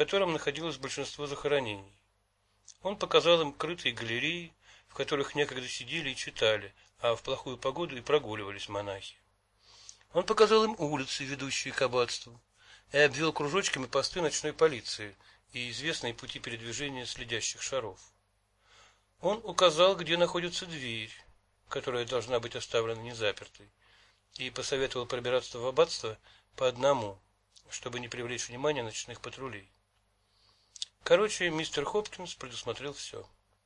котором находилось большинство захоронений. Он показал им крытые галереи, в которых некогда сидели и читали, а в плохую погоду и прогуливались монахи. Он показал им улицы, ведущие к аббатству, и обвел кружочками посты ночной полиции и известные пути передвижения следящих шаров. Он указал, где находится дверь, которая должна быть оставлена незапертой, и посоветовал пробираться в аббатство по одному, чтобы не привлечь внимание ночных патрулей. Короче, мистер Хопкинс предусмотрел все.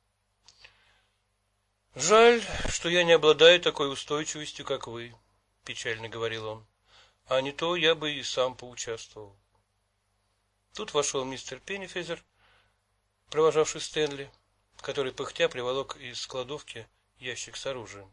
«Жаль, что я не обладаю такой устойчивостью, как вы», — печально говорил он. «А не то я бы и сам поучаствовал». Тут вошел мистер Пеннифезер, провожавший Стэнли, который пыхтя приволок из кладовки ящик с оружием.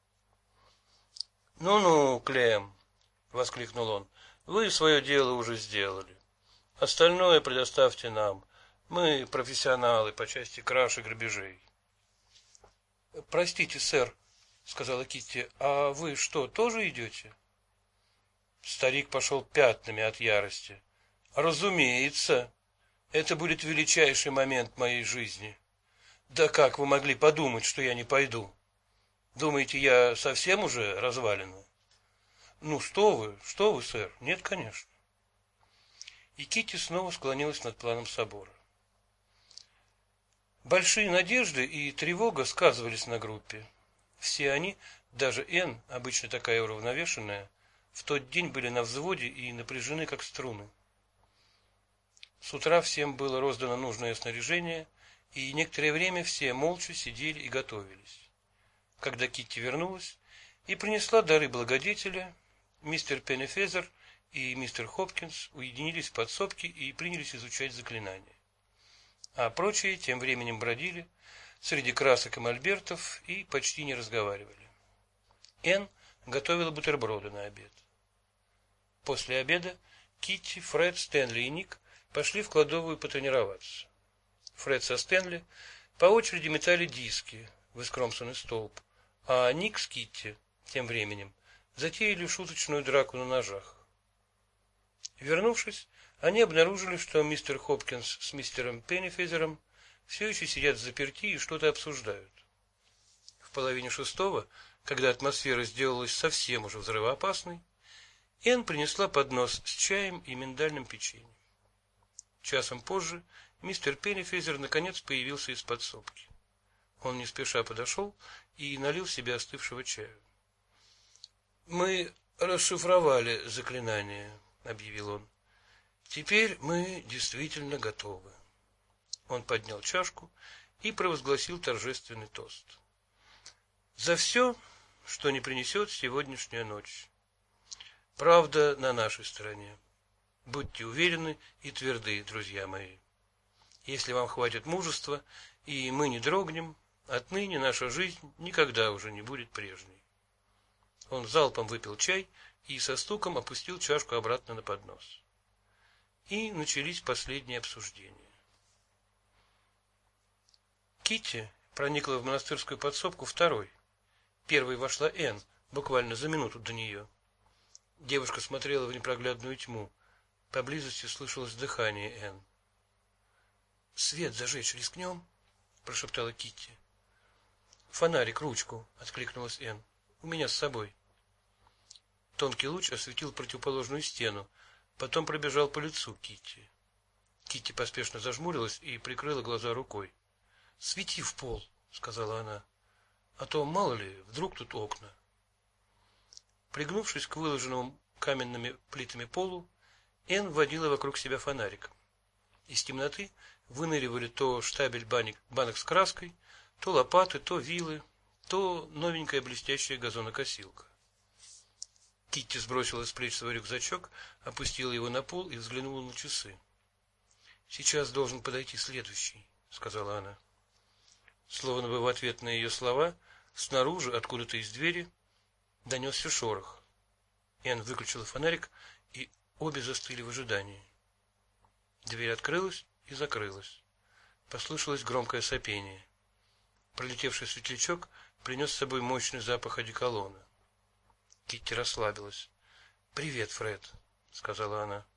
«Ну-ну, Клем», — воскликнул он, — «вы свое дело уже сделали. Остальное предоставьте нам. Мы профессионалы по части краж и грабежей». «Простите, сэр», — сказала Китти, — «а вы что, тоже идете?» Старик пошел пятнами от ярости. «Разумеется, это будет величайший момент моей жизни. Да как вы могли подумать, что я не пойду? Думаете, я совсем уже развалина?» «Ну, что вы, сэр? Нет, конечно». И Китти снова склонилась над планом собора. Большие надежды и тревога сказывались на группе. Все они, даже Энн, обычно такая уравновешенная, в тот день были на взводе и напряжены, как струны. С утра всем было роздано нужное снаряжение, и некоторое время все молча сидели и готовились. Когда Китти вернулась и принесла дары благодетеля, мистер Пеннифезер и мистер Хопкинс уединились в подсобке и принялись изучать заклинания. А прочие тем временем бродили среди красок и мольбертов и почти не разговаривали. Энн готовила бутерброды на обед. После обеда Китти, Фред, Стэнли и Ник пошли в кладовую потренироваться. Фред со Стэнли по очереди метали диски в искромсанный столб, а Ник с Китти тем временем затеяли шуточную драку на ножах. Вернувшись, они обнаружили, что мистер Хопкинс с мистером Пеннифезером все еще сидят взаперти и что-то обсуждают. В половине шестого, когда атмосфера сделалась совсем уже взрывоопасной, Энн принесла поднос с чаем и миндальным печеньем. Часом позже мистер Пеннифезер наконец появился из подсобки. Он не спеша подошел и налил себе остывшего чаю. «Мы расшифровали заклинание», — объявил он. «Теперь мы действительно готовы». Он поднял чашку и провозгласил торжественный тост. «За все, что не принесет сегодняшняя ночь. Правда на нашей стороне. Будьте уверены и тверды, друзья мои. Если вам хватит мужества, и мы не дрогнем, отныне наша жизнь никогда уже не будет прежней». Он залпом выпил чай и со стуком опустил чашку обратно на поднос. И начались последние обсуждения. Китти проникла в монастырскую подсобку второй. Первой вошла Энн, буквально за минуту до нее. Девушка смотрела в непроглядную тьму. Поблизости слышалось дыхание Энн. «Свет зажечь рискнем?» — прошептала Китти. «Фонарик, ручку!» — откликнулась Энн. «У меня с собой». Тонкий луч осветил противоположную стену, потом пробежал по лицу Китти. Китти поспешно зажмурилась и прикрыла глаза рукой. «Свети в пол», — сказала она, — «а то, мало ли, вдруг тут окна». Пригнувшись к выложенному каменными плитами полу, Энн водила вокруг себя фонариком. Из темноты выныривали то штабель банок с краской, то лопаты, то вилы, то новенькая блестящая газонокосилка. Китти сбросила с плеч свой рюкзачок, опустила его на пол и взглянула на часы. «Сейчас должен подойти следующий», — сказала она. Словно бы в ответ на ее слова, снаружи, откуда-то из двери, донесся шорох. Энн выключила фонарик, и обе застыли в ожидании. Дверь открылась и закрылась. Послышалось громкое сопение. Пролетевший светлячок принес с собой мощный запах одеколона. Китти расслабилась. «Привет, Фред», — сказала она.